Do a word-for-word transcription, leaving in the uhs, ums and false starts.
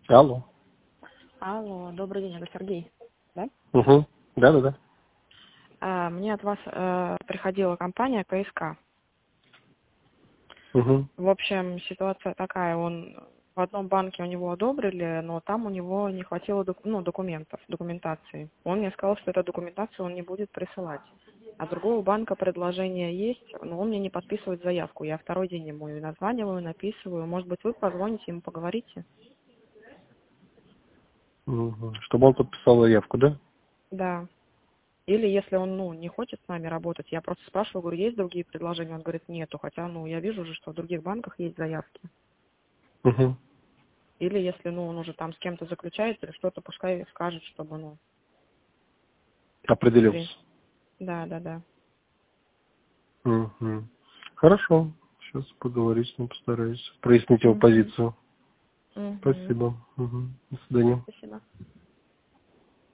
Алло. Алло, добрый день, это Сергей, да? Угу. Да-да-да. А, мне от вас э, приходила компания КСК. Угу. В общем, ситуация такая, он в одном банке у него одобрили, но там у него не хватило док- ну, документов, документации. Он мне сказал, что эту документацию он не будет присылать. А с другого банка предложение есть, но он мне не подписывает заявку. Я второй день ему и названиваю, написываю. Может быть, вы позвоните ему, поговорите? Угу. Чтобы он подписал заявку, да? Да. Или если он, ну, не хочет с нами работать, я просто спрашиваю, говорю, есть другие предложения? Он говорит, нету, хотя, ну, я вижу же, что в других банках есть заявки. Угу. Или если, ну, он уже там с кем-то заключает или что-то, пускай скажет, чтобы, ну, в Определился. принципе. Да, да, да. Угу. Хорошо. Сейчас поговорить с ним постараюсь. Прояснить его Угу. позицию. Угу. Спасибо. Угу. До свидания. Спасибо.